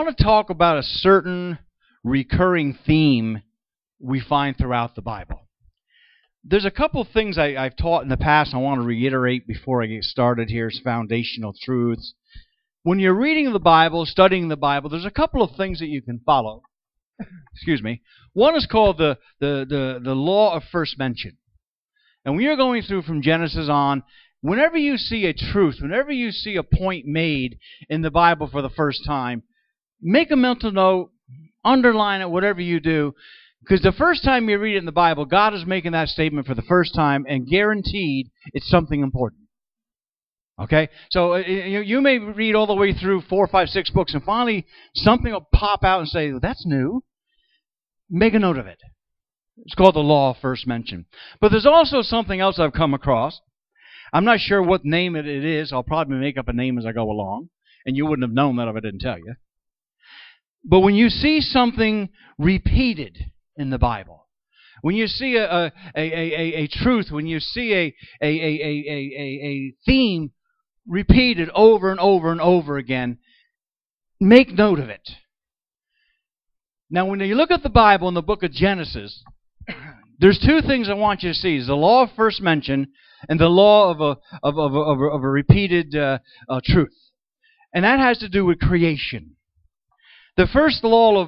I want to talk about a certain recurring theme we find throughout the Bible. There's a couple of things I've taught in the past I want to reiterate before I get started here as foundational truths. When you're reading the Bible, studying the Bible, there's a couple of things that you can follow. Excuse me. One is called the law of first mention. And when you're going through from Genesis on, whenever you see a truth, whenever you see a point made in the Bible for the first time, make a mental note, underline it, whatever you do, because the first time you read it in the Bible, God is making that statement for the first time, and guaranteed it's something important. Okay? So you may read all the way through 4, 5, 6 books, and finally something will pop out and say, well, that's new. Make a note of it. It's called the law of first mention. But there's also something else I've come across. I'm not sure what name it is. I'll probably make up a name as I go along, and you wouldn't have known that if I didn't tell you. But when you see something repeated in the Bible, when you see a truth, when you see a theme repeated over and over and over again, make note of it. Now, when you look at the Bible in the book of Genesis, there's two things I want you to see: is the law of first mention and the law of a repeated truth, and that has to do with creation. The first law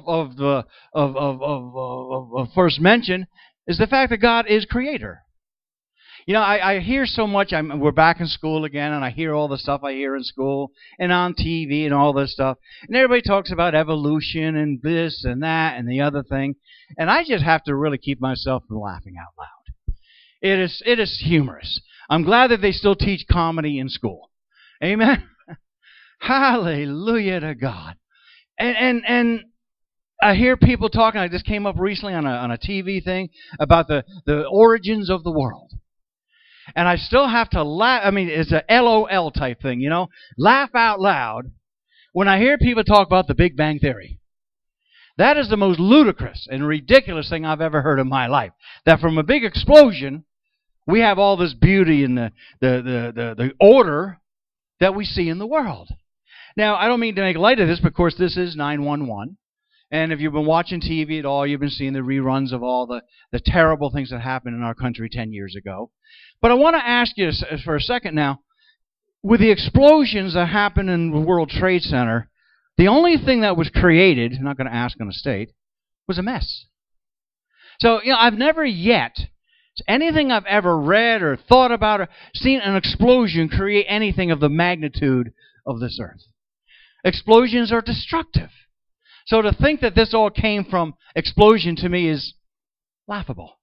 of first mention is the fact that God is creator. You know, I hear so much. We're back in school again, and I hear all the stuff I hear in school and on TV and all this stuff. And everybody talks about evolution and this and that and the other thing. And I just have to really keep myself from laughing out loud. It is humorous. I'm glad that they still teach comedy in school. Amen? Hallelujah to God. And I hear people talking. I just came up recently on a TV thing about the origins of the world. And I still have to laugh. I mean, it's a LOL type thing, you know. Laugh out loud when I hear people talk about the Big Bang Theory. That is the most ludicrous and ridiculous thing I've ever heard in my life. That from a big explosion, we have all this beauty and the order that we see in the world. Now, I don't mean to make light of this, but of course this is 9/11. And if you've been watching TV at all, you've been seeing the reruns of all the terrible things that happened in our country 10 years ago. But I want to ask you for a second now, with the explosions that happened in the World Trade Center, the only thing that was created, I'm not going to ask on the state, was a mess. So, you know, I've never yet, anything I've ever read or thought about or seen an explosion create anything of the magnitude of this earth. Explosions are destructive. So to think that this all came from explosion to me is laughable.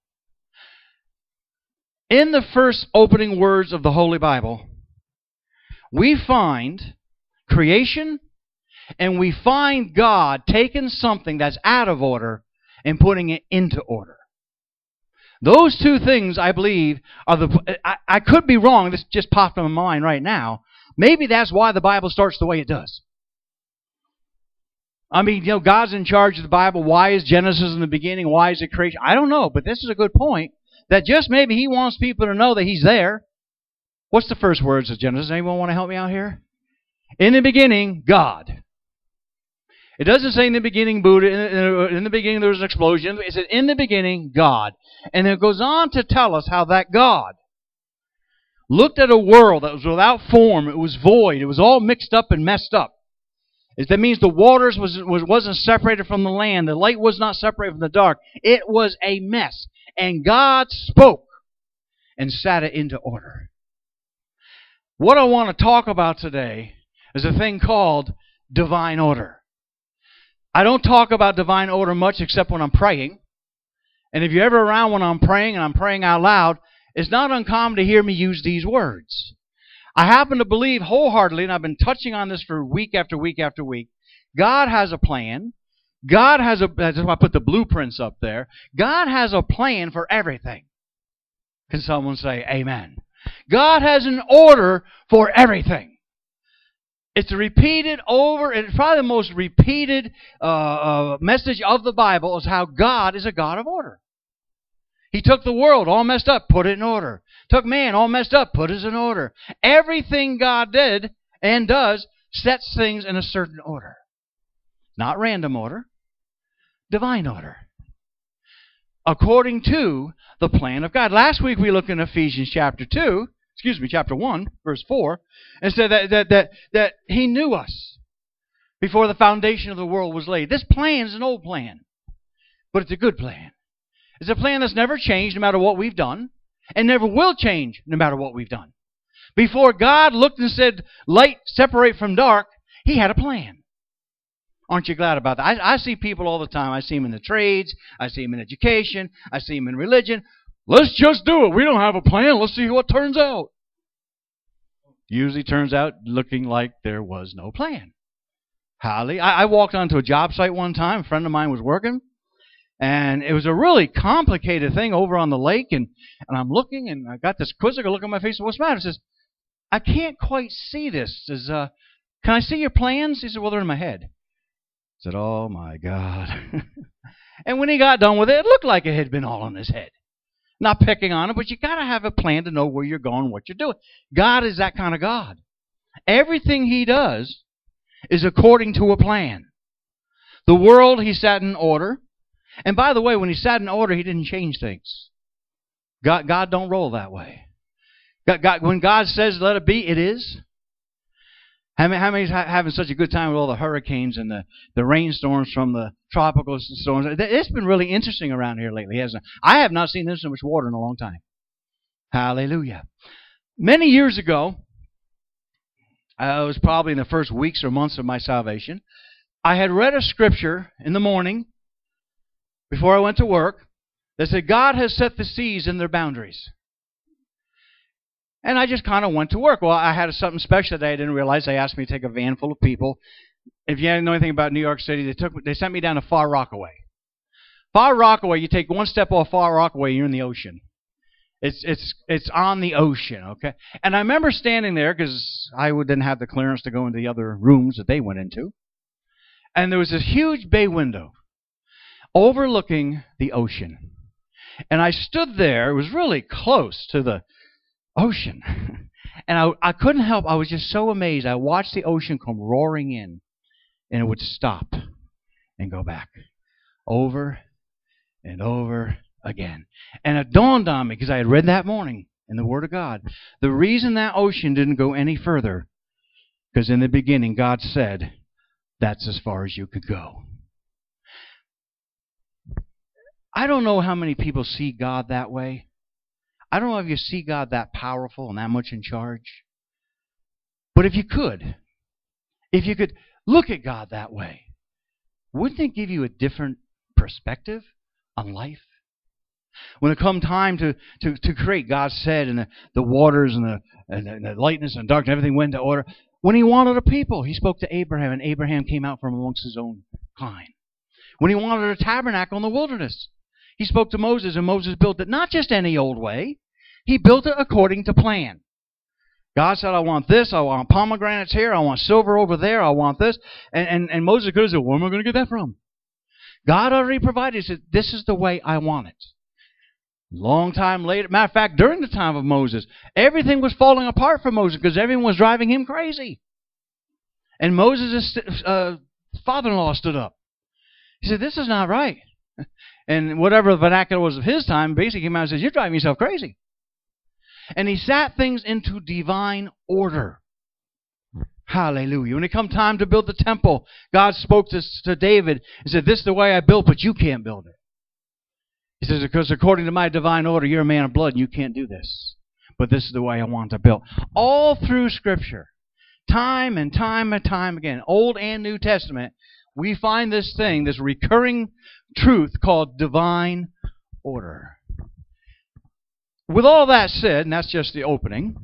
In the first opening words of the Holy Bible, we find creation and we find God taking something that's out of order and putting it into order. Those two things, I believe, are I could be wrong. This just popped in my mind right now. Maybe that's why the Bible starts the way it does. I mean, you know, God's in charge of the Bible. Why is Genesis in the beginning? Why is it creation? I don't know, but this is a good point. That just maybe He wants people to know that He's there. What's the first words of Genesis? Anyone want to help me out here? In the beginning, God. It doesn't say in the beginning Buddha. In the beginning there was an explosion. It said in the beginning, God. And it goes on to tell us how that God looked at a world that was without form. It was void. It was all mixed up and messed up. That means the waters wasn't separated from the land. The light was not separated from the dark. It was a mess. And God spoke and set it into order. What I want to talk about today is a thing called divine order. I don't talk about divine order much except when I'm praying. And if you're ever around when I'm praying and I'm praying out loud, it's not uncommon to hear me use these words. I happen to believe wholeheartedly, and I've been touching on this for week after week after week, God has a plan. God has that's why I put the blueprints up there. God has a plan for everything. Can someone say amen? God has an order for everything. It's repeated over, and it's probably the most repeated message of the Bible is how God is a God of order. He took the world all messed up, put it in order. Took man all messed up, put it in order. Everything God did and does sets things in a certain order. Not random order. Divine order. According to the plan of God. Last week we looked in Ephesians chapter 1, verse 4, and said that He knew us before the foundation of the world was laid. This plan is an old plan, but it's a good plan. It's a plan that's never changed no matter what we've done, and never will change no matter what we've done. Before God looked and said, light separate from dark, He had a plan. Aren't you glad about that? I see people all the time. I see them in the trades. I see them in education. I see them in religion. Let's just do it. We don't have a plan. Let's see what turns out. Usually turns out looking like there was no plan. I walked onto a job site one time. A friend of mine was working. And it was a really complicated thing over on the lake. And I'm looking, and I got this quizzical look on my face. What's the matter? He says, I can't quite see this. He says, can I see your plans? He said, well, they're in my head. I said, oh, my God. And when he got done with it, it looked like it had been all in his head. Not picking on it, but you got to have a plan to know where you're going, what you're doing. God is that kind of God. Everything He does is according to a plan. The world He set in order. And by the way, when He sat in order, He didn't change things. God don't roll that way. When God says let it be, it is. How many having such a good time with all the hurricanes and the rainstorms from the tropical storms? It's been really interesting around here lately, hasn't it? I have not seen this so much water in a long time. Hallelujah. Many years ago, it was probably in the first weeks or months of my salvation, I had read a scripture in the morning before I went to work that said, God has set the seas in their boundaries. And I just kind of went to work. Well, I had something special that I didn't realize. They asked me to take a van full of people. If you didn't know anything about New York City, they sent me down to Far Rockaway. Far Rockaway, you take one step off Far Rockaway, you're in the ocean. It's on the ocean, okay? And I remember standing there because I didn't have the clearance to go into the other rooms that they went into. And there was this huge bay window overlooking the ocean. And I stood there. It was really close to the ocean. And I couldn't help. I was just so amazed. I watched the ocean come roaring in, and it would stop and go back over and over again. And it dawned on me, because I had read that morning in the Word of God, the reason that ocean didn't go any further, because in the beginning God said, that's as far as you could go. I don't know how many people see God that way. I don't know if you see God that powerful and that much in charge. But if you could look at God that way, wouldn't it give you a different perspective on life? When it come time to create, God said, and the waters and the lightness and darkness, everything went into order. When He wanted a people, He spoke to Abraham, and Abraham came out from amongst his own kind. When He wanted a tabernacle in the wilderness, He spoke to Moses, and Moses built it not just any old way. He built it according to plan. God said, I want this. I want pomegranates here. I want silver over there. I want this. And Moses could have said, where am I going to get that from? God already provided. He said, this is the way I want it. Long time later, matter of fact, during the time of Moses, everything was falling apart for Moses because everyone was driving him crazy. And Moses' father-in-law stood up. He said, this is not right. And whatever the vernacular was of his time, basically came out and says, you're driving yourself crazy. And he sat things into divine order. Hallelujah. When it come time to build the temple, God spoke to David and said, this is the way I built, but you can't build it. He says, because according to my divine order, you're a man of blood and you can't do this. But this is the way I want to build. All through Scripture, time and time and time again, Old and New Testament, we find this thing, this recurring truth called divine order. With all that said, and that's just the opening,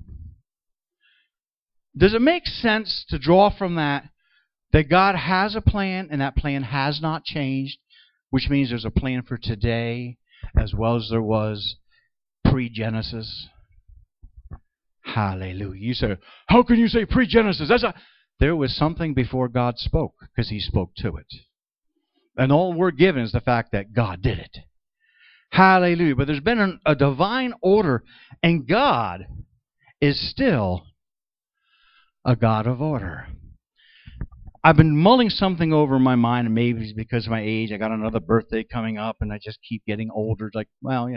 does it make sense to draw from that God has a plan and that plan has not changed, which means there's a plan for today as well as there was pre-Genesis? Hallelujah. You say, how can you say pre-Genesis? There was something before God spoke, because He spoke to it. And all we're given is the fact that God did it. Hallelujah. But there's been a divine order, and God is still a God of order. I've been mulling something over in my mind, and maybe it's because of my age. I got another birthday coming up, and I just keep getting older. It's like, well,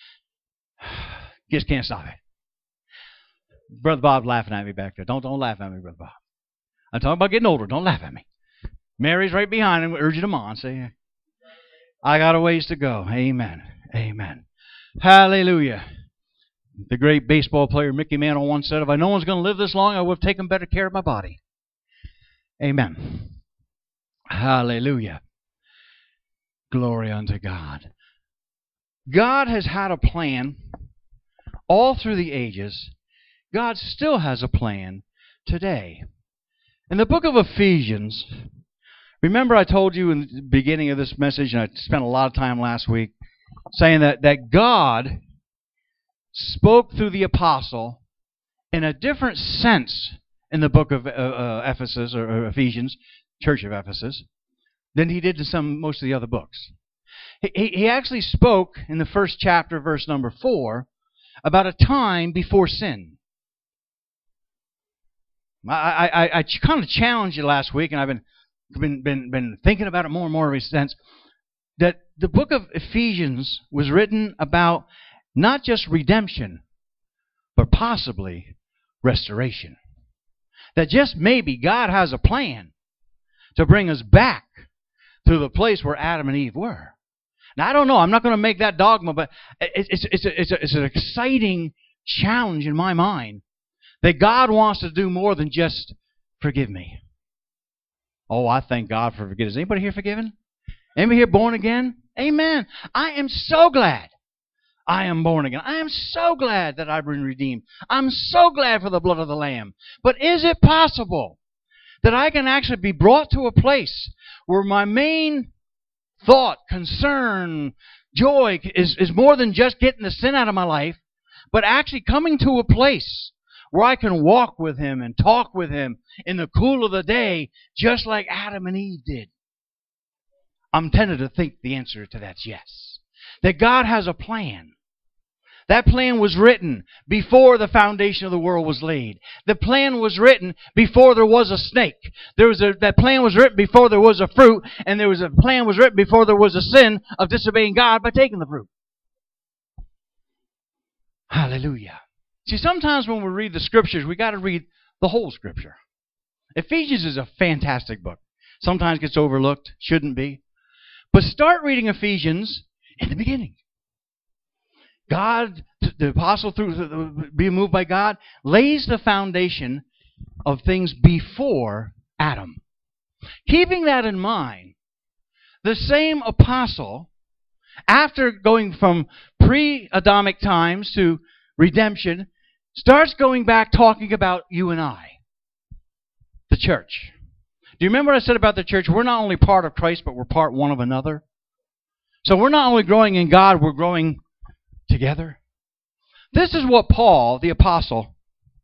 just can't stop it. Brother Bob's laughing at me back there. Don't laugh at me, Brother Bob. I'm talking about getting older. Don't laugh at me. Mary's right behind him, urging him on. Say, I got a ways to go. Amen. Amen. Hallelujah. The great baseball player Mickey Mantle once said, if I know one's going to live this long, I would have taken better care of my body. Amen. Hallelujah. Glory unto God. God has had a plan all through the ages. God still has a plan today. In the book of Ephesians, remember I told you in the beginning of this message, and I spent a lot of time last week, saying that God spoke through the apostle in a different sense in the book of Ephesus, or Ephesians, Church of Ephesus, than he did in most of the other books. He actually spoke in the first chapter, verse number 4, about a time before sin. I kind of challenged you last week, and I've been thinking about it more and more ever since, that the book of Ephesians was written about not just redemption, but possibly restoration. That just maybe God has a plan to bring us back to the place where Adam and Eve were. Now, I don't know. I'm not going to make that dogma, but it's an exciting challenge in my mind that God wants to do more than just forgive me. Oh, I thank God for forgiveness. Is anybody here forgiven? Anybody here born again? Amen. I am so glad I am born again. I am so glad that I've been redeemed. I'm so glad for the blood of the Lamb. But is it possible that I can actually be brought to a place where my main thought, concern, joy is more than just getting the sin out of my life, but actually coming to a place where I can walk with Him and talk with Him in the cool of the day, just like Adam and Eve did? I'm tempted to think the answer to that's yes. That God has a plan. That plan was written before the foundation of the world was laid. The plan was written before there was a snake. That plan was written before there was a fruit, and a plan was written before there was a sin of disobeying God by taking the fruit. Hallelujah. See, sometimes when we read the Scriptures, we got to read the whole Scripture. Ephesians is a fantastic book. Sometimes gets overlooked, shouldn't be. But start reading Ephesians in the beginning. God, the apostle, through being moved by God, lays the foundation of things before Adam. Keeping that in mind, the same apostle, after going from pre-Adamic times to redemption, starts going back talking about you and I, the church. Do you remember what I said about the church? We're not only part of Christ, but we're part one of another. So we're not only growing in God, we're growing together. This is what Paul, the apostle,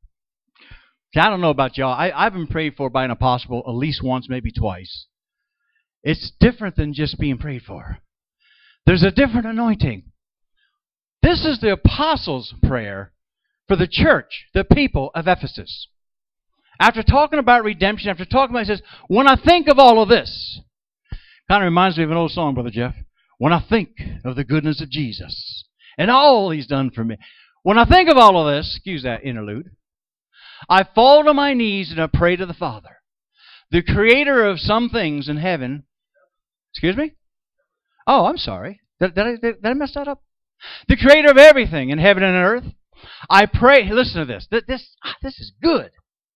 I don't know about y'all. I've been prayed for by an apostle at least once, maybe twice. It's different than just being prayed for. There's a different anointing. This is the apostle's prayer for the church, the people of Ephesus. After talking about redemption, after talking about it, he says, when I think of all of this, kind of reminds me of an old song, Brother Jeff. When I think of the goodness of Jesus and all He's done for me. When I think of all of this, excuse that interlude, I fall to my knees and I pray to the Father, the creator of some things in heaven. Excuse me? Oh, I'm sorry. Did I mess that up? The creator of everything in heaven and earth. I pray, listen to this. This is good.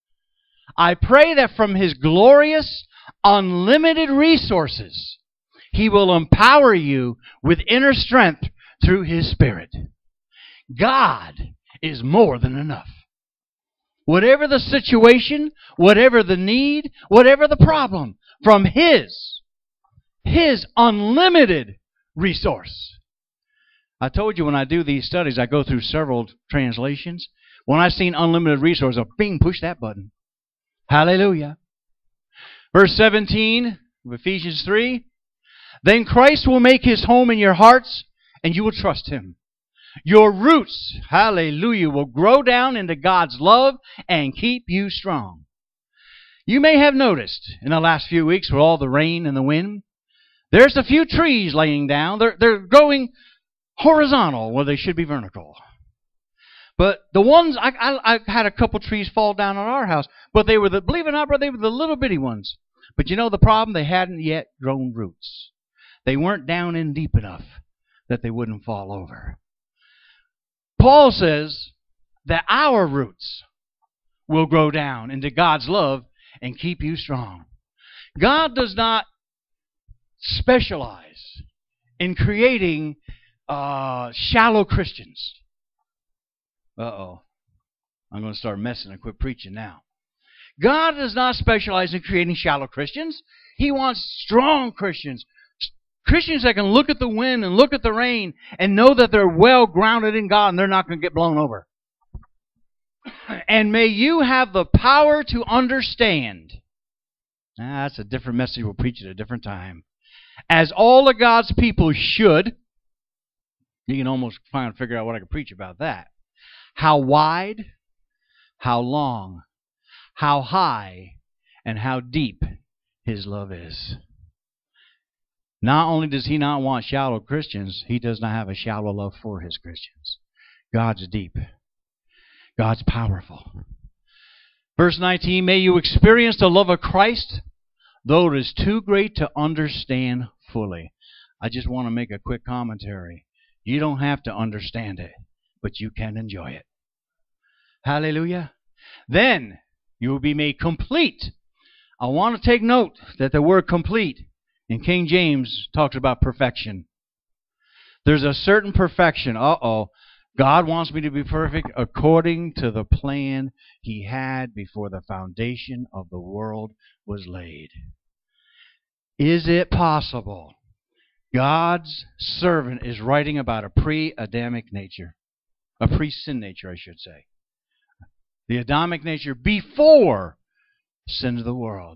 I pray that from His glorious, unlimited resources, He will empower you with inner strength through His Spirit. God is more than enough. Whatever the situation, whatever the need, whatever the problem, from His unlimited resource. I told you when I do these studies, I go through several translations. When I've seen unlimited resource, I'll bing, push that button. Hallelujah. Verse 17 of Ephesians 3. Then Christ will make His home in your hearts, and you will trust Him. Your roots, hallelujah, will grow down into God's love and keep you strong. You may have noticed in the last few weeks with all the rain and the wind, there's a few trees laying down. They're growing horizontal where they should be vertical. But the ones, I had a couple trees fall down on our house, but they were believe it or not, they were the little bitty ones. But you know the problem? They hadn't yet grown roots. They weren't down in deep enough that they wouldn't fall over. Paul says that our roots will grow down into God's love and keep you strong. God does not specialize in creating shallow Christians. Uh-oh. I'm going to start messing and quit preaching now. God does not specialize in creating shallow Christians. He wants strong Christians. Christians that can look at the wind and look at the rain and know that they're well grounded in God and they're not going to get blown over. And may you have the power to understand. That's a different message. We'll preach at a different time. As all of God's people should. You can almost try and figure out what I can preach about that. How wide, how long, how high, and how deep His love is. Not only does He not want shallow Christians, He does not have a shallow love for His Christians. God's deep. God's powerful. Verse 19, may you experience the love of Christ, though it is too great to understand fully. I just want to make a quick commentary. You don't have to understand it, but you can enjoy it. Hallelujah. Then you will be made complete. I want to take note that the word complete in King James talks about perfection. There's a certain perfection. God wants me to be perfect according to the plan He had before the foundation of the world was laid. Is it possible? God's servant is writing about a pre-Adamic nature. A pre-sin nature, I should say. The Adamic nature before sin of the world.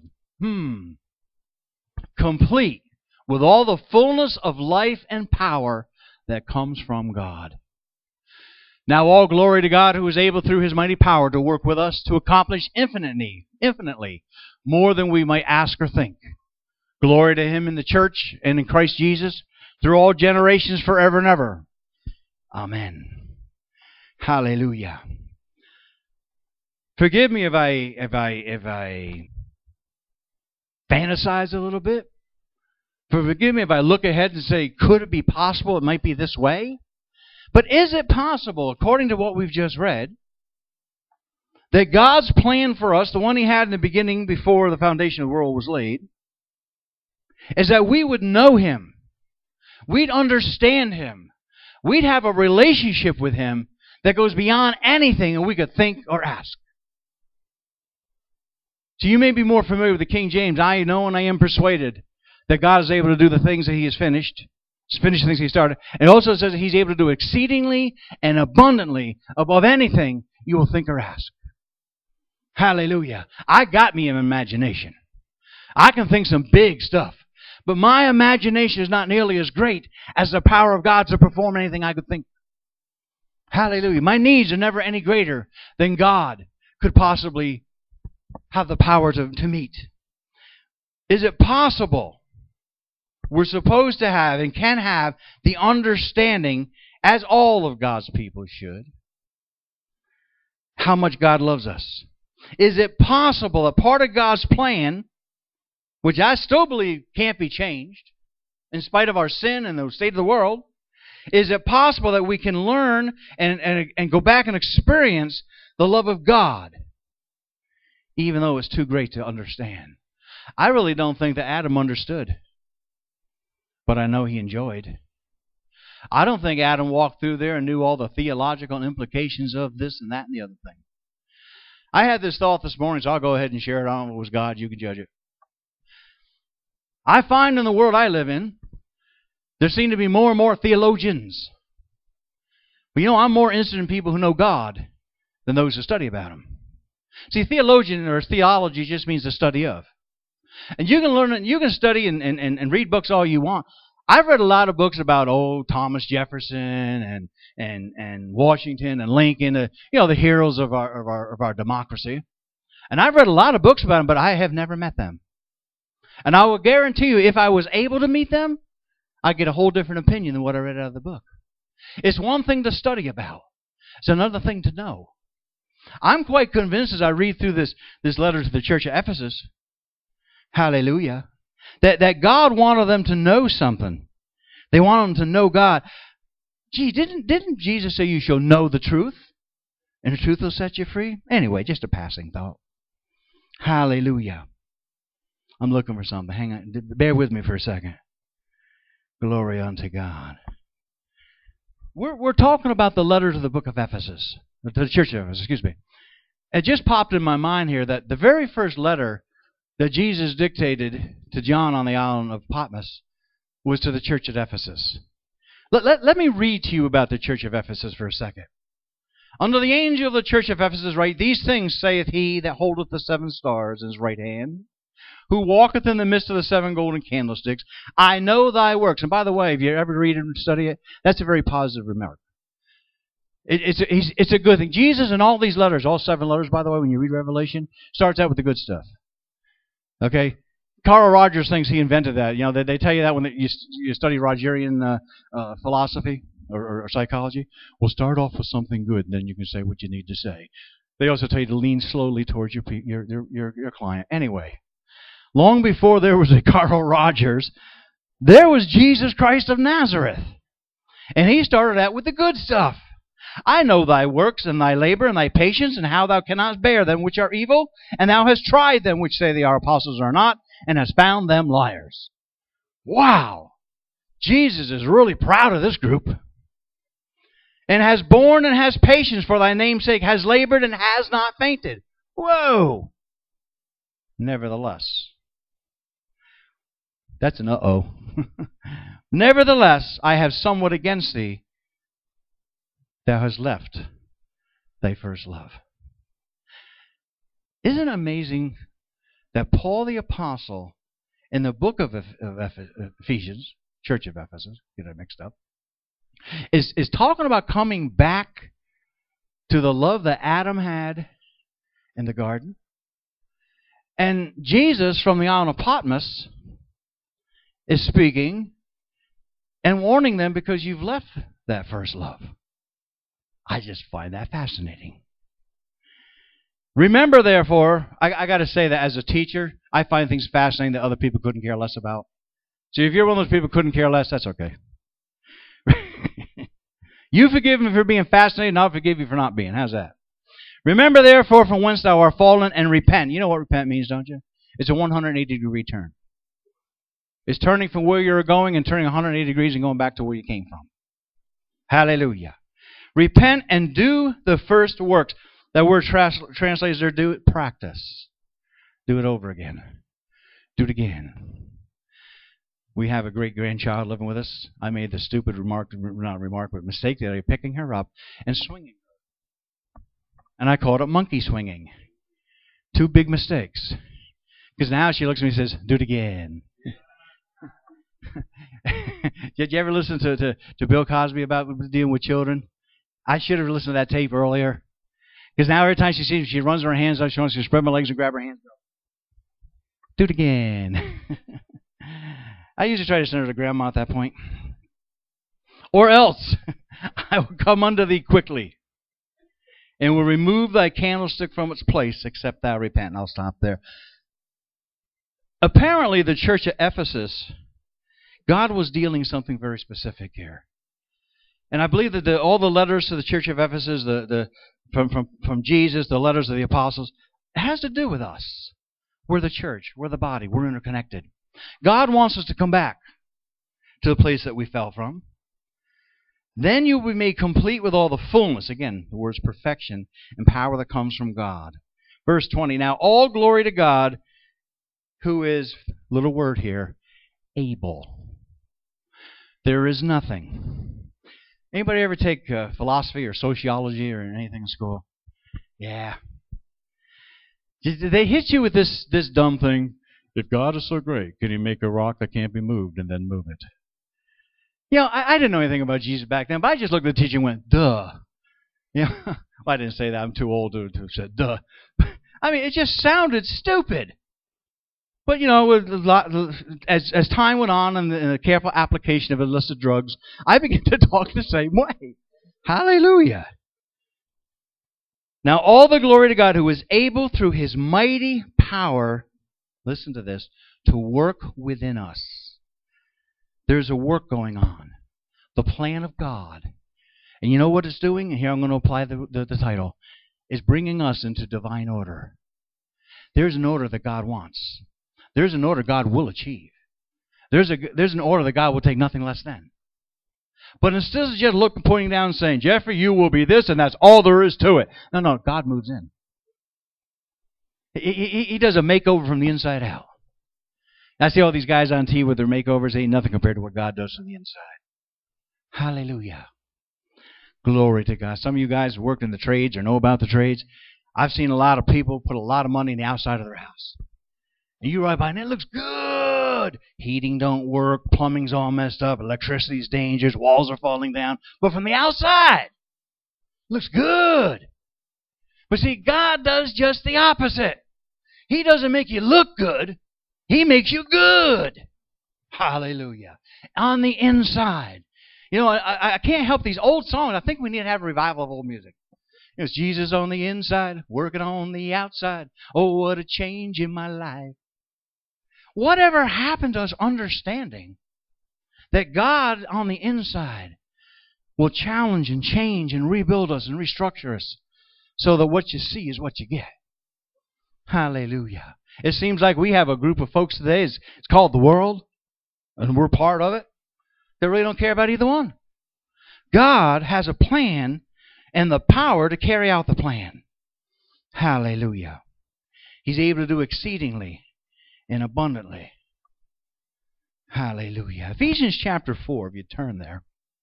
Complete with all the fullness of life and power that comes from God. Now all glory to God, who is able through His mighty power to work with us to accomplish infinitely more than we might ask or think. Glory to Him in the church and in Christ Jesus through all generations forever and ever. Amen. Hallelujah. Forgive me if I fantasize a little bit. Forgive me if I look ahead and say, could it be possible it might be this way? But is it possible, according to what we've just read, that God's plan for us, the one He had in the beginning before the foundation of the world was laid, is that we would know Him, we'd understand Him, we'd have a relationship with Him that goes beyond anything that we could think or ask. So you may be more familiar with the King James. I know and I am persuaded that God is able to do the things that He has finished. Finish the things He started. And also it says that He's able to do exceedingly and abundantly above anything you will think or ask. Hallelujah. I got me an imagination. I can think some big stuff. But my imagination is not nearly as great as the power of God to perform anything I could think. Hallelujah. My needs are never any greater than God could possibly have the power to meet. Is it possible we're supposed to have and can have the understanding, as all of God's people should, how much God loves us? Is it possible that part of God's plan, which I still believe can't be changed, in spite of our sin and the state of the world, is it possible that we can learn and go back and experience the love of God, even though it's too great to understand? I really don't think that Adam understood, but I know he enjoyed. I don't think Adam walked through there and knew all the theological implications of this and that and the other thing. I had this thought this morning, so I'll go ahead and share it. I don't know if it was God. You can judge it. I find in the world I live in, there seem to be more and more theologians. But you know, I'm more interested in people who know God than those who study about Him. See, theologian or theology just means the study of. And you can learn it, you can study and read books all you want. I've read a lot of books about Thomas Jefferson and Washington and Lincoln, the heroes of our democracy. And I've read a lot of books about them, but I have never met them. And I will guarantee you, if I was able to meet them, I'd get a whole different opinion than what I read out of the book. It's one thing to study about. It's another thing to know. I'm quite convinced as I read through this letter to the church of Ephesus, hallelujah, that God wanted them to know something. They wanted them to know God. Gee, didn't Jesus say you shall know the truth, and the truth will set you free? Anyway, just a passing thought. Hallelujah. I'm looking for something. Hang on. Bear with me for a second. Glory unto God. We're talking about the letter to the book of Ephesus, to the church of Ephesus, excuse me. It just popped in my mind here that the very first letter that Jesus dictated to John on the island of Patmos was to the church at Ephesus. Let me read to you about the church of Ephesus for a second. Unto the angel of the church of Ephesus write, These things saith he that holdeth the 7 stars in his right hand, who walketh in the midst of the 7 golden candlesticks. I know thy works. And by the way, if you ever read it and study it, that's a very positive remark. It's a good thing. Jesus in all these letters, all 7 letters, by the way, when you read Revelation, starts out with the good stuff. Okay? Carl Rogers thinks he invented that. You know, they tell you that when you study Rogerian philosophy or psychology. Well, start off with something good, and then you can say what you need to say. They also tell you to lean slowly towards your client. Anyway, long before there was a Carl Rogers, there was Jesus Christ of Nazareth. And he started out with the good stuff. I know thy works and thy labor and thy patience, and how thou cannot bear them which are evil, and thou hast tried them which say they are apostles are not, and hast found them liars. Wow! Jesus is really proud of this group. And has borne and has patience for thy name's sake, has labored and has not fainted. Whoa! Nevertheless. That's an uh-oh. Nevertheless, I have somewhat against thee. Thou hast left thy first love. Isn't it amazing that Paul the Apostle, in the book of Ephesians, Church of Ephesus, get it mixed up, is talking about coming back to the love that Adam had in the garden. And Jesus from the island of Patmos is speaking and warning them because you've left that first love. I just find that fascinating. Remember, therefore, I got to say that as a teacher, I find things fascinating that other people couldn't care less about. So if you're one of those people who couldn't care less, that's okay. You forgive them for being fascinated, and I'll forgive you for not being. How's that? Remember, therefore, from whence thou art fallen, and repent. You know what repent means, don't you? It's a 180-degree turn. It's turning from where you're going and turning 180 degrees and going back to where you came from. Hallelujah. Repent and do the first works. That word translates there, do it, practice. Do it over again. Do it again. We have a great-grandchild living with us. I made the stupid mistake that I picking her up and swinging her. And I called it monkey swinging. 2 big mistakes. Because now she looks at me and says, do it again. Did you ever listen to Bill Cosby about dealing with children? I should have listened to that tape earlier. Because now every time she sees me, she runs her hands up. She wants to spread my legs and grab her hands. Do it again. I usually try to send her to grandma at that point. Or else, I will come unto thee quickly, and will remove thy candlestick from its place, except thou repent. And I'll stop there. Apparently, the church at Ephesus, God was dealing something very specific here. And I believe that all the letters to the church of Ephesus, from Jesus, the letters of the apostles, it has to do with us. We're the church. We're the body. We're interconnected. God wants us to come back to the place that we fell from. Then you will be made complete with all the fullness. Again, the word's perfection and power that comes from God. Verse 20. Now all glory to God, who is, little word here, able. There is nothing. Anybody ever take philosophy or sociology or anything in school? Yeah. They hit you with this dumb thing. If God is so great, can he make a rock that can't be moved and then move it? You know, I didn't know anything about Jesus back then, but I just looked at the teacher and went, duh. You know, well, I didn't say that. I'm too old to have said duh. I mean, it just sounded stupid. But, you know, with a lot, as time went on and the careful application of illicit drugs, I began to talk the same way. Hallelujah. Now all the glory to God who is able through His mighty power, listen to this, to work within us. There's a work going on. The plan of God. And you know what it's doing? And here I'm going to apply the title. It's bringing us into divine order. There's an order that God wants. There's an order God will achieve. There's an order that God will take nothing less than. But instead of just looking, pointing down and saying, Jeffrey, you will be this, and that's all there is to it. No, God moves in. He does a makeover from the inside out. I see all these guys on TV with their makeovers. Ain't nothing compared to what God does from the inside. Hallelujah. Glory to God. Some of you guys worked in the trades or know about the trades. I've seen a lot of people put a lot of money in the outside of their house. And you ride by and it looks good. Heating don't work. Plumbing's all messed up. Electricity's dangerous. Walls are falling down. But from the outside, looks good. But see, God does just the opposite. He doesn't make you look good. He makes you good. Hallelujah. On the inside. You know, I can't help these old songs. I think we need to have a revival of old music. It's Jesus on the inside, working on the outside. Oh, what a change in my life. Whatever happened to us understanding that God on the inside will challenge and change and rebuild us and restructure us so that what you see is what you get. Hallelujah. It seems like we have a group of folks today, it's called the world, and we're part of it. They really don't care about either one. God has a plan and the power to carry out the plan. Hallelujah. He's able to do exceedingly and abundantly. Hallelujah. Ephesians chapter 4, if you turn there.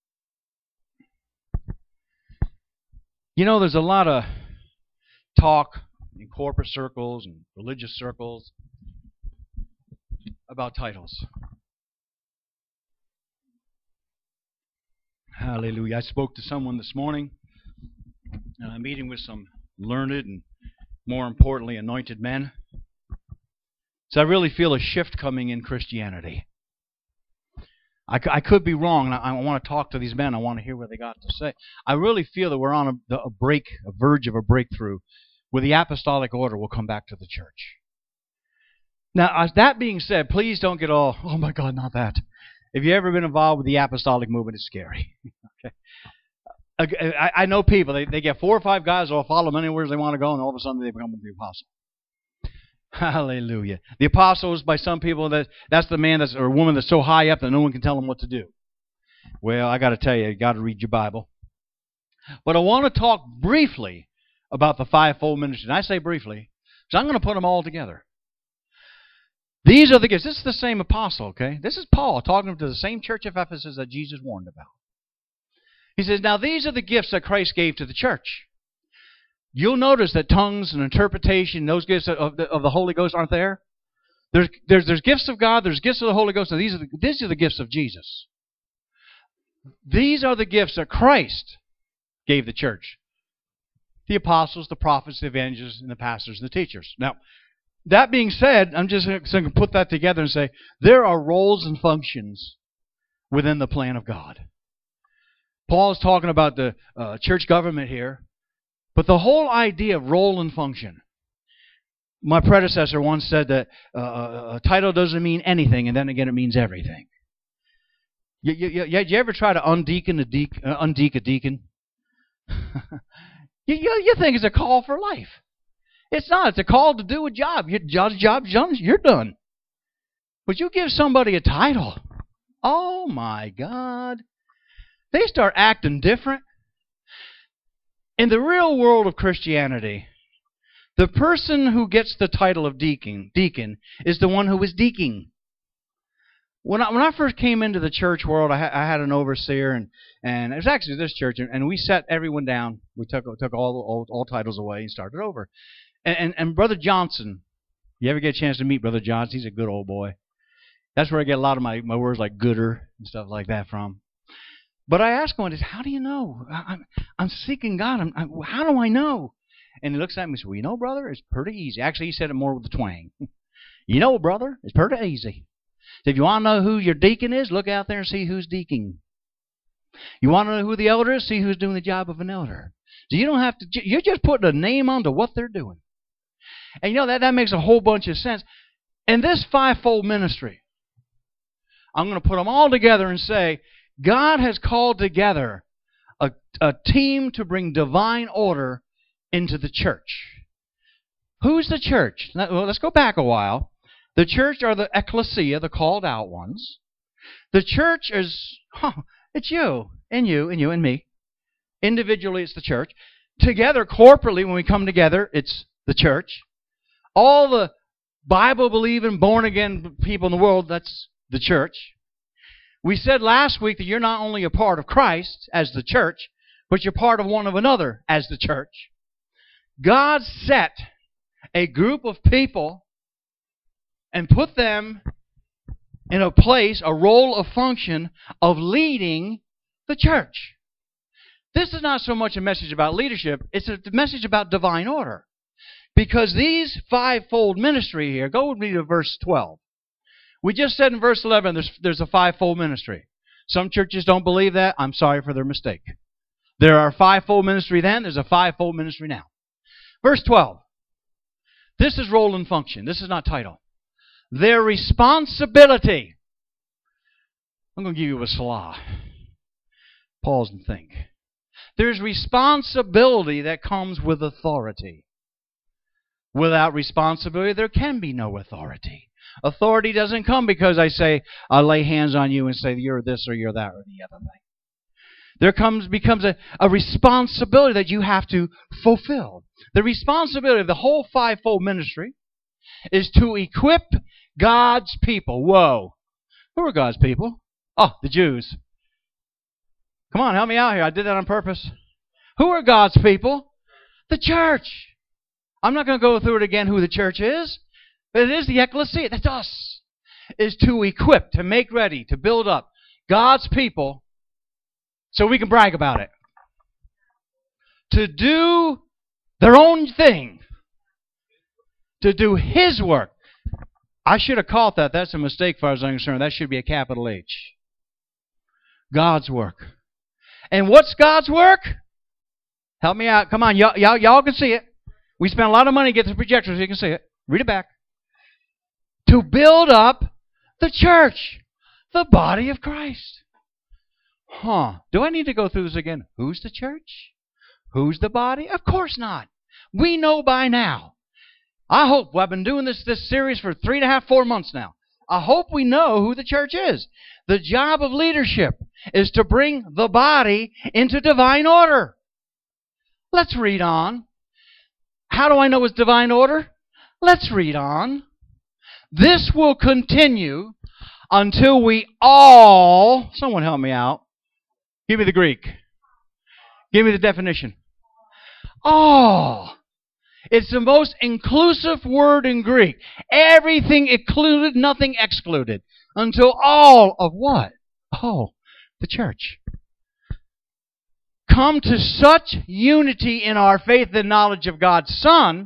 You know, there's a lot of talk in corporate circles and religious circles about titles. Hallelujah. I spoke to someone this morning, meeting with some learned and, more importantly, anointed men. So I really feel a shift coming in Christianity. I could be wrong, and I want to talk to these men. I want to hear what they got to say. I really feel that we're on a verge of a breakthrough where the apostolic order will come back to the church. Now, that being said, please don't get all, oh my God, not that. If you've ever been involved with the apostolic movement, it's scary. Okay. I know people, they get 4 or 5 guys who will follow them anywhere they want to go, and all of a sudden they become the apostle. Hallelujah. The apostle is by some people that's the man or woman that's so high up that no one can tell them what to do. Well, I got to tell you got to read your Bible. But I want to talk briefly about the fivefold ministry. And I say briefly, because I'm going to put them all together. These are the gifts. This is the same apostle, okay? This is Paul talking to the same church of Ephesus that Jesus warned about. He says, now these are the gifts that Christ gave to the church. You'll notice that tongues and interpretation, those gifts of the Holy Ghost aren't there. There's gifts of God, there's gifts of the Holy Ghost, and these are the gifts of Jesus. These are the gifts that Christ gave the church. The apostles, the prophets, the evangelists, and the pastors, and the teachers. Now, that being said, I'm just going to put that together and say, there are roles and functions within the plan of God. Paul's talking about the church government here. But the whole idea of role and function. My predecessor once said that a title doesn't mean anything, and then again it means everything. You ever try to undeacon a deacon? You think it's a call for life. It's not. It's a call to do a job. Your job's done, you're done. But you give somebody a title. Oh my God. They start acting different. In the real world of Christianity, the person who gets the title of deacon is the one who is deaking. When I first came into the church world, I had an overseer, and it was actually this church, and we set everyone down. We took all titles away and started over. And Brother Johnson, you ever get a chance to meet Brother Johnson? He's a good old boy. That's where I get a lot of my words like gooder and stuff like that from. But I asked him, how do you know? I'm seeking God. How do I know? And he looks at me and says, well, you know, brother, it's pretty easy. Actually, he said it more with the twang. You know, brother, it's pretty easy. So if you want to know who your deacon is, look out there and see who's deaconing. You want to know who the elder is? See who's doing the job of an elder. So you don't have to, you're just putting a name onto what they're doing. And you know, that makes a whole bunch of sense. And this fivefold ministry, I'm going to put them all together and say, God has called together a team to bring divine order into the church. Who's the church? Well, let's go back a while. The church are the ecclesia, the called out ones. The church is, it's you, and you, and you, and me. Individually, it's the church. Together, corporately, when we come together, it's the church. All the Bible-believing, born-again people in the world, that's the church. We said last week that you're not only a part of Christ as the church, but you're part of one of another as the church. God set a group of people and put them in a place, a role, a function of leading the church. This is not so much a message about leadership, it's a message about divine order. Because these fivefold ministry here, go with me to verse 12. We just said in verse 11 there's a fivefold ministry. Some churches don't believe that. I'm sorry for their mistake. There are fivefold ministry then, there's a fivefold ministry now. Verse 12. This is role and function. This is not title. Their responsibility. I'm going to give you a Salah. Pause and think. There's responsibility that comes with authority. Without responsibility, there can be no authority. Authority doesn't come because I say, I lay hands on you and say you're this or you're that or the other thing. There becomes a responsibility that you have to fulfill. The responsibility of the whole fivefold ministry is to equip God's people. Whoa. Who are God's people? Oh, the Jews. Come on, help me out here. I did that on purpose. Who are God's people? The church. I'm not going to go through it again who the church is. But it is the ecclesia. That's us. Is to equip, to make ready, to build up God's people so we can brag about it. To do their own thing. To do His work. I should have caught that. That's a mistake as far as I'm concerned. That should be a capital H. God's work. And what's God's work? Help me out. Come on, y'all can see it. We spent a lot of money to get the projector so you can see it. Read it back. To build up the church, the body of Christ. Do I need to go through this again? Who's the church? Who's the body? Of course not. We know by now. I hope, I've been doing this series for 3.5, 4 months now. I hope we know who the church is. The job of leadership is to bring the body into divine order. Let's read on. How do I know it's divine order? Let's read on. This will continue until we all, someone help me out. Give me the Greek. Give me the definition. All. It's the most inclusive word in Greek. Everything included, nothing excluded. Until all of what? Oh, the church. Come to such unity in our faith and knowledge of God's Son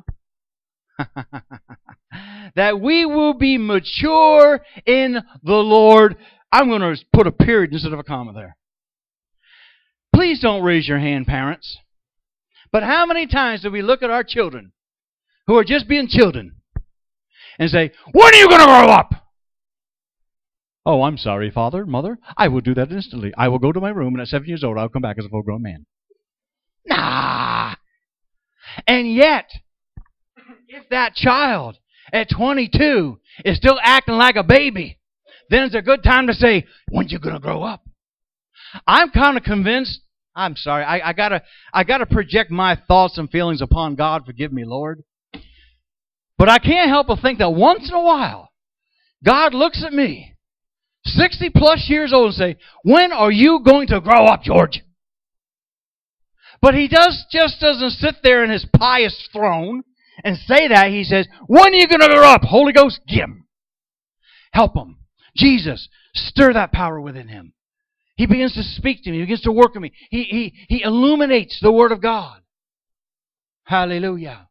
that we will be mature in the Lord. I'm going to put a period instead of a comma there. Please don't raise your hand, parents. But how many times do we look at our children who are just being children and say, when are you going to grow up? Oh, I'm sorry, Father, Mother. I will do that instantly. I will go to my room, and at 7 years old, I'll come back as a full-grown man. Nah. And yet, if that child at 22 is still acting like a baby, then it's a good time to say, when are you going to grow up? I'm kind of convinced, I'm sorry, I gotta project my thoughts and feelings upon God. Forgive me, Lord. But I can't help but think that once in a while, God looks at me, 60 plus years old, and say, when are you going to grow up, George? But He just doesn't sit there in His pious throne and say that. He says, when are you going to grow up? Holy Ghost, get him. Help him. Jesus, stir that power within him. He begins to speak to me. He begins to work with me. He illuminates the Word of God. Hallelujah.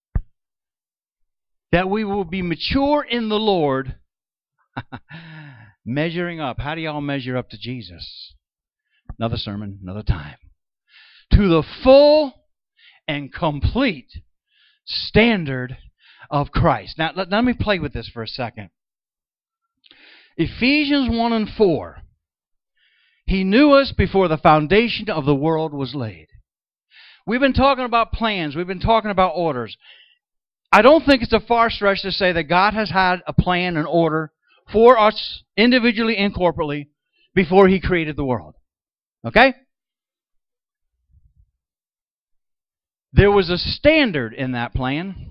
That we will be mature in the Lord, measuring up. How do y'all measure up to Jesus? Another sermon, another time. To the full and complete standard of Christ. Now, let me play with this for a second. Ephesians 1 and 4. He knew us before the foundation of the world was laid. We've been talking about plans. We've been talking about orders. I don't think it's a far stretch to say that God has had a plan and order for us individually and corporately before He created the world. Okay? There was a standard in that plan.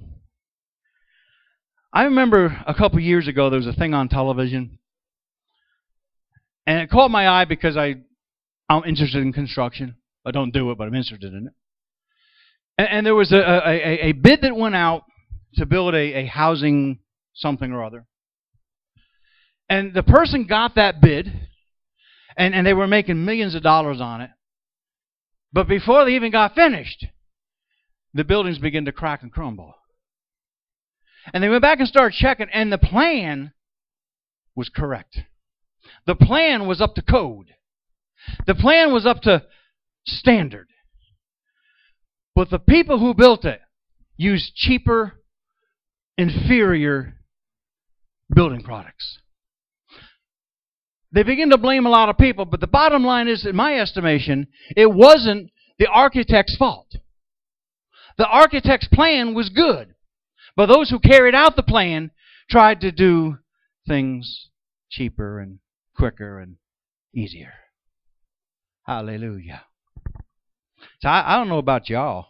I remember a couple years ago there was a thing on television, and it caught my eye because I'm interested in construction. I don't do it, but I'm interested in it. And there was a bid that went out to build a housing something or other. And the person got that bid, and they were making millions of dollars on it. But before they even got finished, the buildings began to crack and crumble. And they went back and started checking, and the plan was correct. The plan was up to code. The plan was up to standard. But the people who built it used cheaper, inferior building products. They begin to blame a lot of people, but the bottom line is, in my estimation, it wasn't the architect's fault. The architect's plan was good, but those who carried out the plan tried to do things cheaper and quicker and easier. Hallelujah. So I don't know about y'all.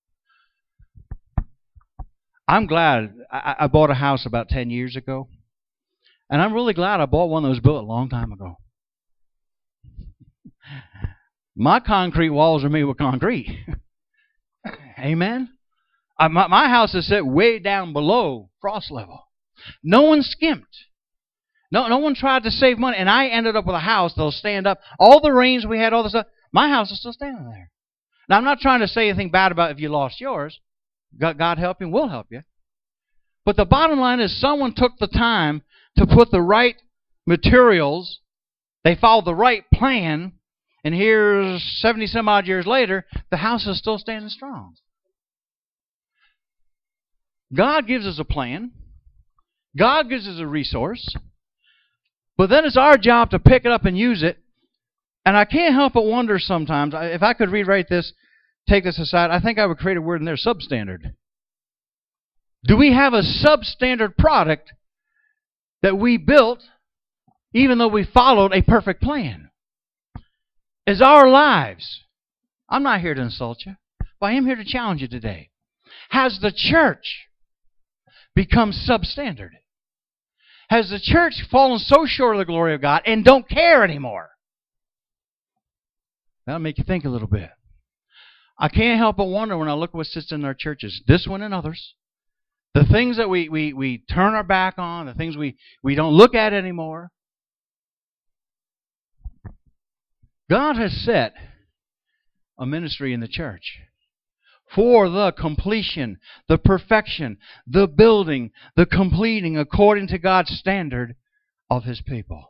I'm glad I bought a house about 10 years ago. And I'm really glad I bought one that was built a long time ago. My concrete walls are made with concrete. Amen? My house is set way down below frost level. No one skimped. No one tried to save money. And I ended up with a house that'll stand up. All the rains we had, all the stuff, my house is still standing there. Now, I'm not trying to say anything bad about if you lost yours. God help you, we'll help you. But the bottom line is someone took the time to put the right materials. They followed the right plan. And here's 70 some odd years later, the house is still standing strong. God gives us a plan. God gives us a resource. But then it's our job to pick it up and use it. And I can't help but wonder sometimes, if I could rewrite this, take this aside, I think I would create a word in there, substandard. Do we have a substandard product that we built even though we followed a perfect plan? Is our lives, I'm not here to insult you, but I am here to challenge you today. Has the church become substandard? Has the church fallen so short of the glory of God and don't care anymore? That'll make you think a little bit. I can't help but wonder when I look at what sits in our churches, this one and others, the things that we turn our back on, the things we don't look at anymore. God has set a ministry in the church for the completion, the perfection, the building, the completing according to God's standard of His people.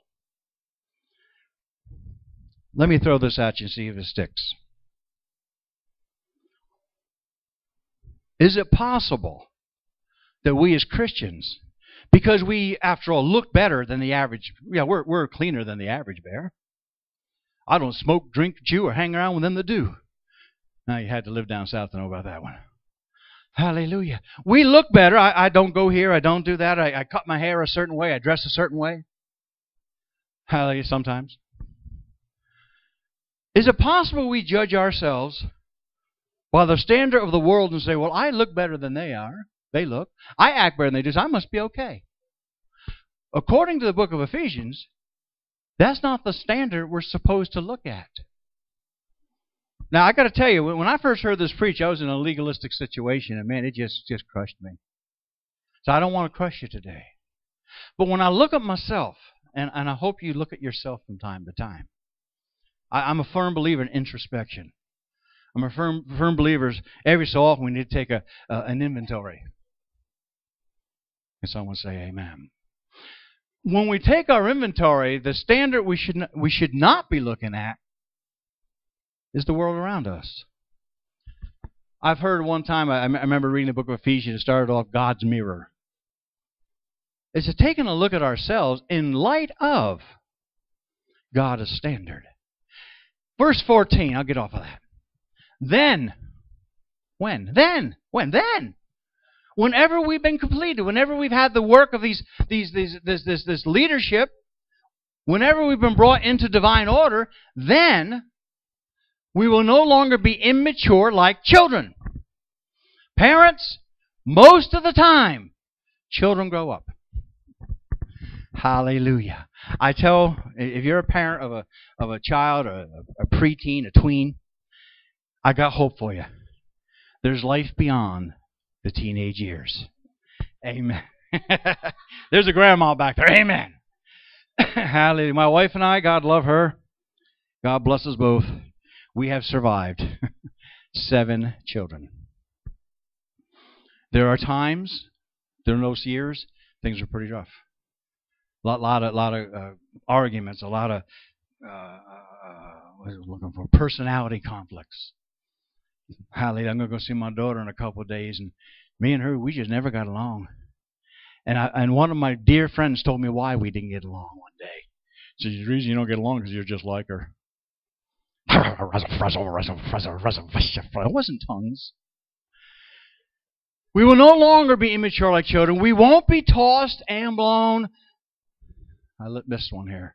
Let me throw this at you and see if it sticks. Is it possible that we as Christians, because we, after all, look better than the average, we're cleaner than the average bear. I don't smoke, drink, chew, or hang around with them that do. Now, you had to live down south to know about that one. Hallelujah. We look better. I don't go here. I don't do that. I cut my hair a certain way. I dress a certain way. Hallelujah, sometimes. Is it possible we judge ourselves by the standard of the world and say, well, I look better than they are. They look. I act better than they do, so I must be okay. According to the book of Ephesians, that's not the standard we're supposed to look at. Now, I got to tell you, when I first heard this preach, I was in a legalistic situation, and man, it just crushed me. So I don't want to crush you today. But when I look at myself, and I hope you look at yourself from time to time, I'm a firm believer in introspection. I'm a firm believer. Every so often we need to take an inventory. And someone say amen. When we take our inventory, the standard we should not be looking at is the world around us. I've heard one time, I remember reading the book of Ephesians, it started off God's mirror. It's taking a look at ourselves in light of God's standard. Verse 14, I'll get off of that. Then, whenever we've been completed, whenever we've had the work of this leadership, whenever we've been brought into divine order, then we will no longer be immature like children. Parents, most of the time, children grow up. Hallelujah. I tell, if you're a parent of a child, a preteen, a tween, I got hope for you. There's life beyond the teenage years. Amen. There's a grandma back there. Amen. Hallelujah. My wife and I, God love her. God bless us both. We have survived 7 children. There are times, during those years, things are pretty rough. A lot of arguments, a lot of what was I looking for? Personality conflicts. Hallelujah. I'm going to go see my daughter in a couple of days, and me and her, we just never got along. And one of my dear friends told me why we didn't get along one day. He said, the reason you don't get along is because you're just like her. It wasn't tongues. We will no longer be immature like children. We won't be tossed and blown. I missed one here.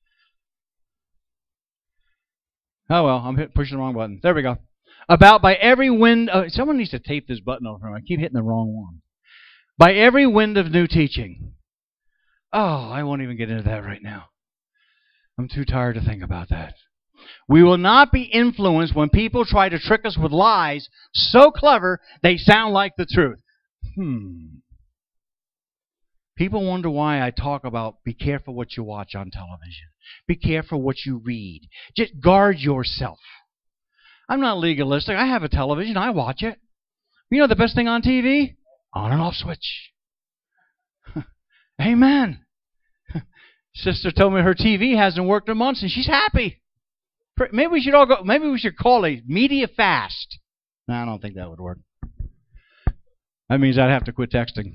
Oh well, I'm pushing the wrong button. There we go. About by every wind. Someone needs to tape this button over him. I keep hitting the wrong one. By every wind of new teaching. Oh, I won't even get into that right now. I'm too tired to think about that. We will not be influenced when people try to trick us with lies so clever they sound like the truth. People wonder why I talk about be careful what you watch on television. Be careful what you read. Just guard yourself. I'm not legalistic. I have a television. I watch it. You know the best thing on TV? On and off switch. Amen. Sister told me her TV hasn't worked in months and she's happy. Maybe we should all go. Maybe we should call a media fast. No, I don't think that would work. That means I'd have to quit texting.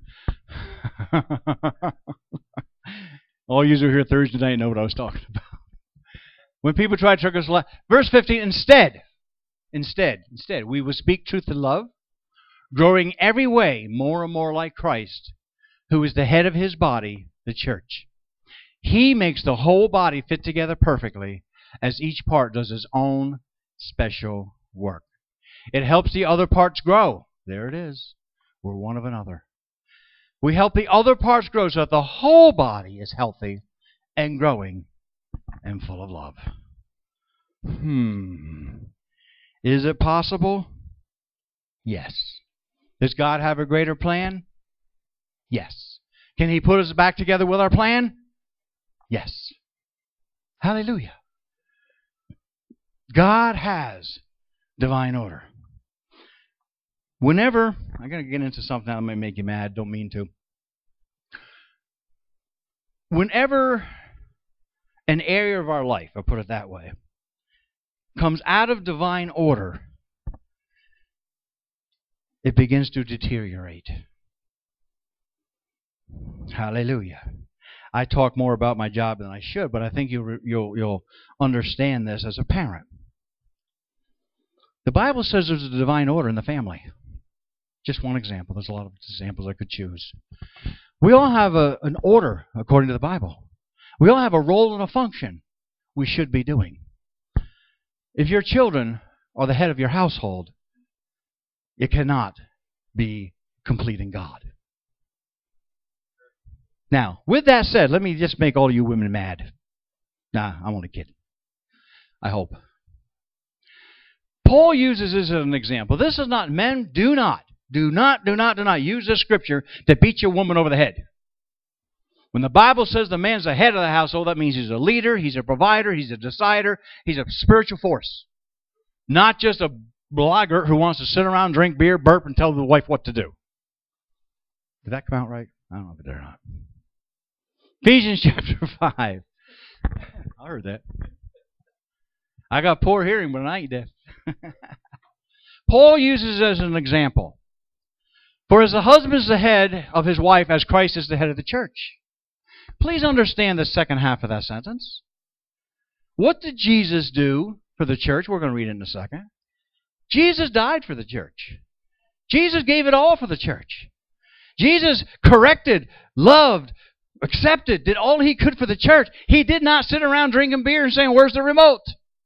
All you who here Thursday night know what I was talking about. When people try to trick us, verse 15. Instead, we will speak truth in love, growing every way more and more like Christ, who is the head of His body, the church. He makes the whole body fit together perfectly, as each part does its own special work. It helps the other parts grow. There it is. We're one of another. We help the other parts grow so that the whole body is healthy and growing and full of love. Is it possible? Yes. Does God have a greater plan? Yes. Can He put us back together with our plan? Yes. Hallelujah. God has divine order. Whenever, I'm going to get into something that might make you mad, don't mean to. Whenever an area of our life, I'll put it that way, comes out of divine order, it begins to deteriorate. Hallelujah. I talk more about my job than I should, but I think you'll understand this as a parent. The Bible says there's a divine order in the family. Just one example. There's a lot of examples I could choose. We all have an order according to the Bible. We all have a role and a function we should be doing. If your children are the head of your household, it cannot be complete in God. Now, with that said, let me just make all you women mad. Nah, I'm only kidding. I hope. Paul uses this as an example. This is not, men, do not use this scripture to beat your woman over the head. When the Bible says the man's the head of the household, that means he's a leader, he's a provider, he's a decider, he's a spiritual force. Not just a blogger who wants to sit around, drink beer, burp, and tell the wife what to do. Did that come out right? I don't know if it did or not. Ephesians chapter 5. I heard that. I got poor hearing, but I ain't deaf. Paul uses it as an example. For as the husband is the head of his wife, as Christ is the head of the church. Please understand the second half of that sentence. What did Jesus do for the church? We're going to read it in a second. Jesus died for the church. Jesus gave it all for the church. Jesus corrected, loved, accepted, did all he could for the church. He did not sit around drinking beer and saying, "Where's the remote?"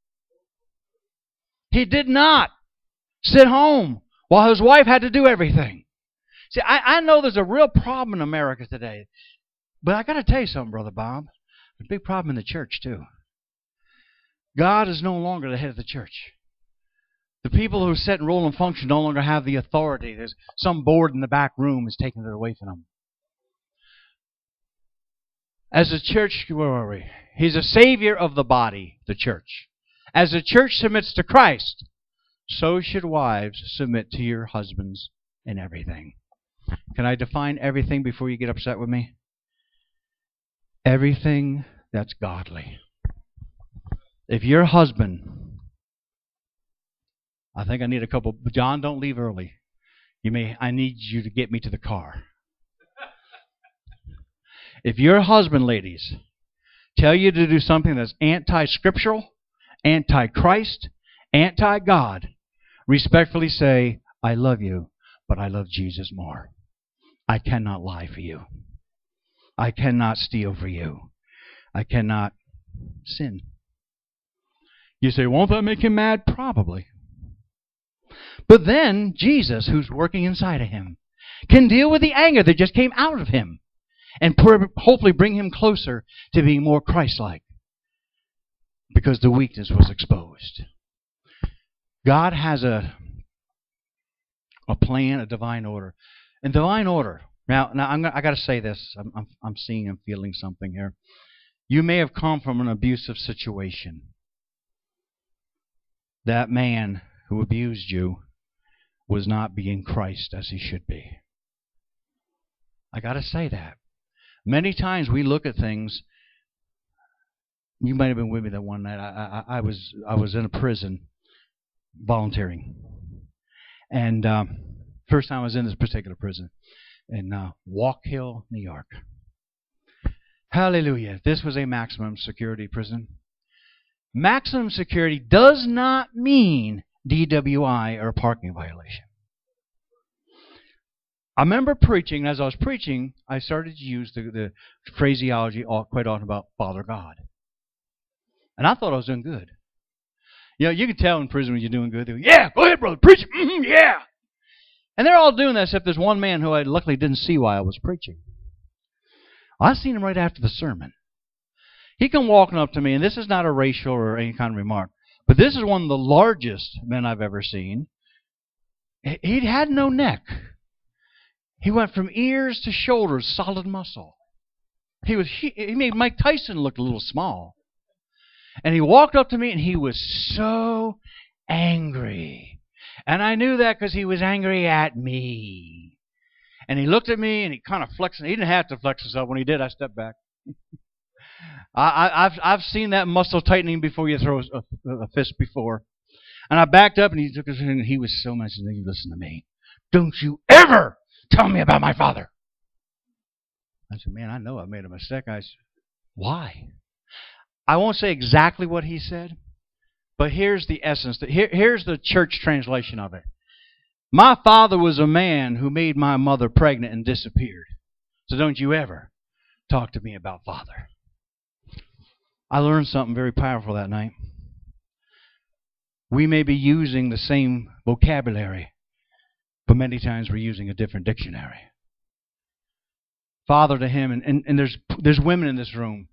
He did not sit home while his wife had to do everything. See, I know there's a real problem in America today. But I got to tell you something, Brother Bob. There's a big problem in the church, too. God is no longer the head of the church. The people who sit and roll and function no longer have the authority. There's some board in the back room is taking it away from them. As a church, where are we? He's a savior of the body, the church. As the church submits to Christ, so should wives submit to your husbands in everything. Can I define everything before you get upset with me? Everything that's godly. If your husband, I think I need a couple. John, don't leave early. I need you to get me to the car. If your husband, ladies, tell you to do something that's anti-scriptural, anti-Christ, anti-God, respectfully say, "I love you, but I love Jesus more. I cannot lie for you. I cannot steal for you. I cannot sin." You say, won't that make him mad? Probably. But then Jesus, who's working inside of him, can deal with the anger that just came out of him and hopefully bring him closer to being more Christ-like because the weakness was exposed. God has a plan, a divine order. And divine order. Now I got to say this. I'm seeing and feeling something here. You may have come from an abusive situation. That man who abused you was not being Christ as he should be. I got to say that. Many times we look at things. You might have been with me that one night. I was in a prison volunteering, and first time I was in this particular prison in Walk Hill, New York. Hallelujah! This was a maximum security prison. Maximum security does not mean DWI or a parking violation. I remember preaching, and as I was preaching, I started to use the phraseology quite often about Father God. And I thought I was doing good. You know, you can tell in prison when you're doing good. They go, "Yeah, go ahead, brother, preach it. Yeah." And they're all doing that except there's one man who I luckily didn't see while I was preaching. I seen him right after the sermon. He come walking up to me, and this is not a racial or any kind of remark, but this is one of the largest men I've ever seen. He had no neck. He went from ears to shoulders, solid muscle. He made Mike Tyson look a little small. And he walked up to me, and he was so angry. And I knew that because he was angry at me. And he looked at me, and he kind of flexed. He didn't have to flex himself. When he did, I stepped back. I've seen that muscle tightening before you throw a fist before. And I backed up, and he took his hand, and he was so much. And he listened to me. "Don't you ever tell me about my father." I said, "Man, I know I made a mistake." I said, "Why?" I won't say exactly what he said, but here's the essence. Here's the church translation of it. "My father was a man who made my mother pregnant and disappeared. So don't you ever talk to me about father." I learned something very powerful that night. We may be using the same vocabulary, but many times we're using a different dictionary. Father to him, and there's women in this room,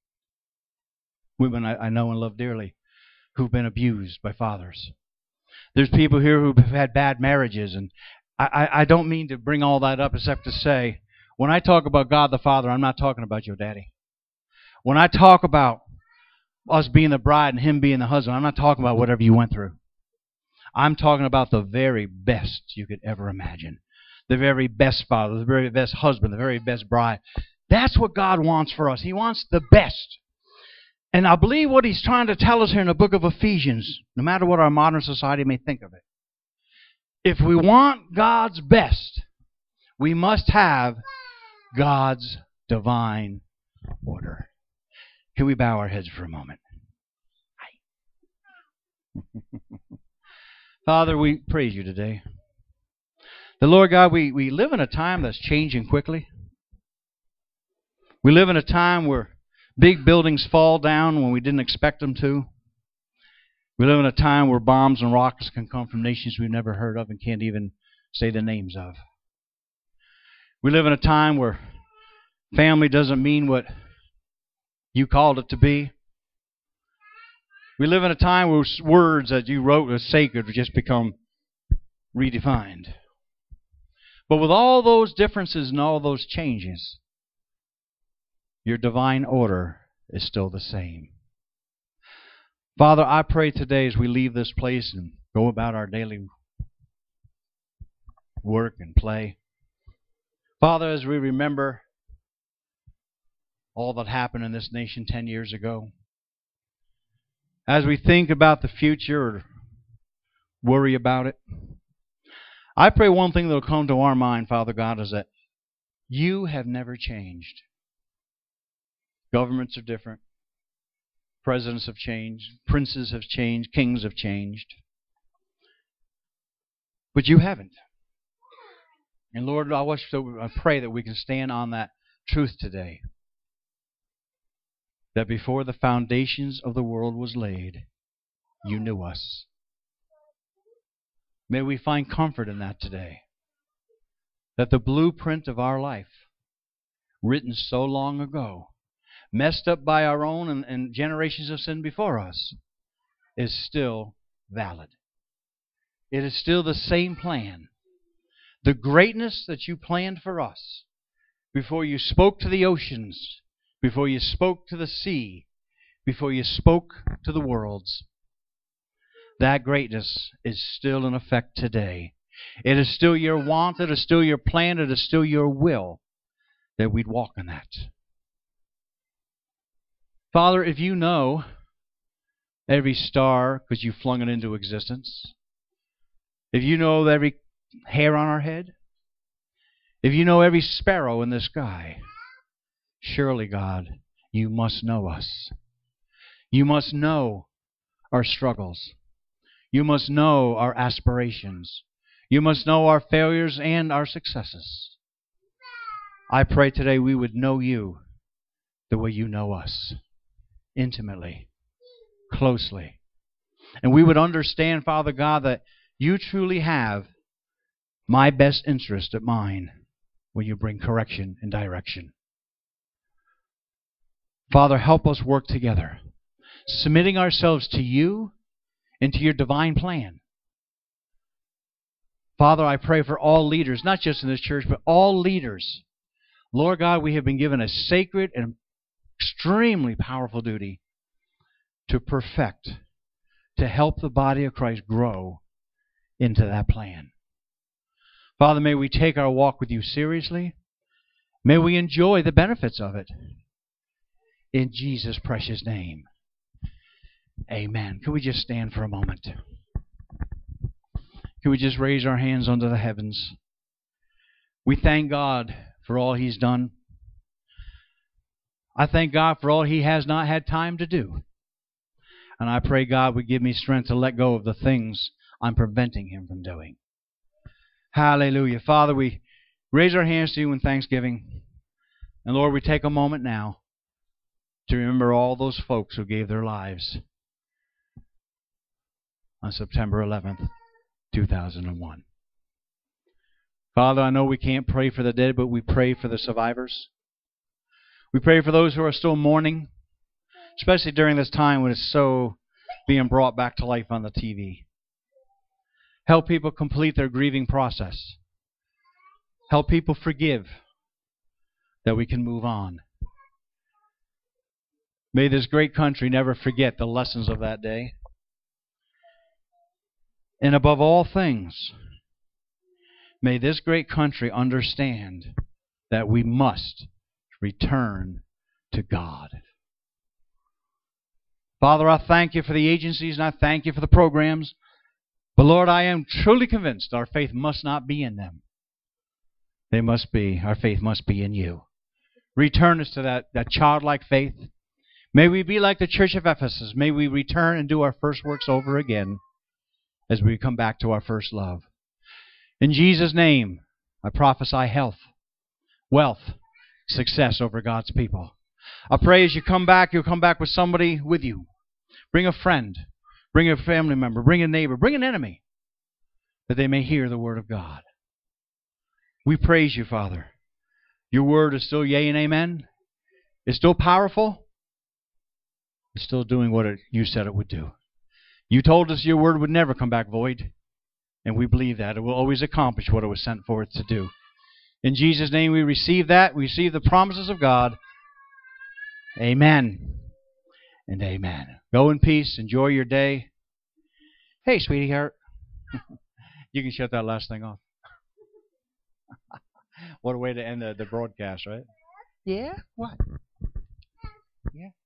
women I know and love dearly, who've been abused by fathers. There's people here who've had bad marriages, and I don't mean to bring all that up except to say, when I talk about God the Father, I'm not talking about your daddy. When I talk about us being the bride and him being the husband, I'm not talking about whatever you went through. I'm talking about the very best you could ever imagine. The very best father, the very best husband, the very best bride. That's what God wants for us. He wants the best. And I believe what He's trying to tell us here in the book of Ephesians, no matter what our modern society may think of it, if we want God's best, we must have God's divine order. Can we bow our heads for a moment? Father, we praise You today. The Lord God, we live in a time that's changing quickly. We live in a time where big buildings fall down when we didn't expect them to. We live in a time where bombs and rockets can come from nations we've never heard of and can't even say the names of. We live in a time where family doesn't mean what You called it to be. We live in a time where words that You wrote as sacred just become redefined. But with all those differences and all those changes, Your divine order is still the same. Father, I pray today as we leave this place and go about our daily work and play, Father, as we remember all that happened in this nation 10 years ago, as we think about the future or worry about it, I pray one thing that will come to our mind, Father God, is that You have never changed. Governments are different. Presidents have changed. Princes have changed. Kings have changed. But You haven't. And Lord, I pray that we can stand on that truth today. That before the foundations of the world was laid, You knew us. May we find comfort in that today. That the blueprint of our life, written so long ago, messed up by our own and generations of sin before us, is still valid. It is still the same plan. The greatness that You planned for us before You spoke to the oceans, before You spoke to the sea, before You spoke to the worlds, that greatness is still in effect today. It is still Your want, it is still Your plan, it is still Your will that we'd walk in that. Father, if You know every star because You flung it into existence, if You know every hair on our head, if You know every sparrow in the sky, surely, God, You must know us. You must know our struggles. You must know our aspirations. You must know our failures and our successes. I pray today we would know You the way You know us, intimately, closely. And we would understand, Father God, that You truly have my best interest at mind when You bring correction and direction. Father, help us work together, submitting ourselves to You and to Your divine plan. Father, I pray for all leaders, not just in this church, but all leaders. Lord God, we have been given a sacred and extremely powerful duty to perfect, to help the body of Christ grow into that plan. Father, may we take our walk with You seriously. May we enjoy the benefits of it. In Jesus' precious name. Amen. Can we just stand for a moment? Can we just raise our hands unto the heavens? We thank God for all He's done. I thank God for all He has not had time to do. And I pray God would give me strength to let go of the things I'm preventing Him from doing. Hallelujah. Father, we raise our hands to You in thanksgiving. And Lord, we take a moment now to remember all those folks who gave their lives on September 11th, 2001. Father, I know we can't pray for the dead, but we pray for the survivors. We pray for those who are still mourning, especially during this time when it's so being brought back to life on the TV. Help people complete their grieving process. Help people forgive that we can move on. May this great country never forget the lessons of that day. And above all things, may this great country understand that we must return to God. Father, I thank you for the agencies and I thank you for the programs. But Lord, I am truly convinced our faith must not be in them. Our faith must be in you. Return us to that childlike faith. May we be like the church of Ephesus. May we return and do our first works over again as we come back to our first love. In Jesus' name, I prophesy health, wealth, success over God's people. I pray as you come back, you'll come back with somebody with you. Bring a friend, bring a family member, bring a neighbor, bring an enemy, that they may hear the word of God. We praise you, Father. Your word is still yea and amen. It's still powerful. It's still doing what you said it would do. You told us your word would never come back void, and we believe that. It will always accomplish what it was sent forth to do. In Jesus' name we receive that. We receive the promises of God. Amen and amen. Go in peace. Enjoy your day. Hey, sweetie heart. You can shut that last thing off. What a way to end the broadcast, right? Yeah? What? Yeah.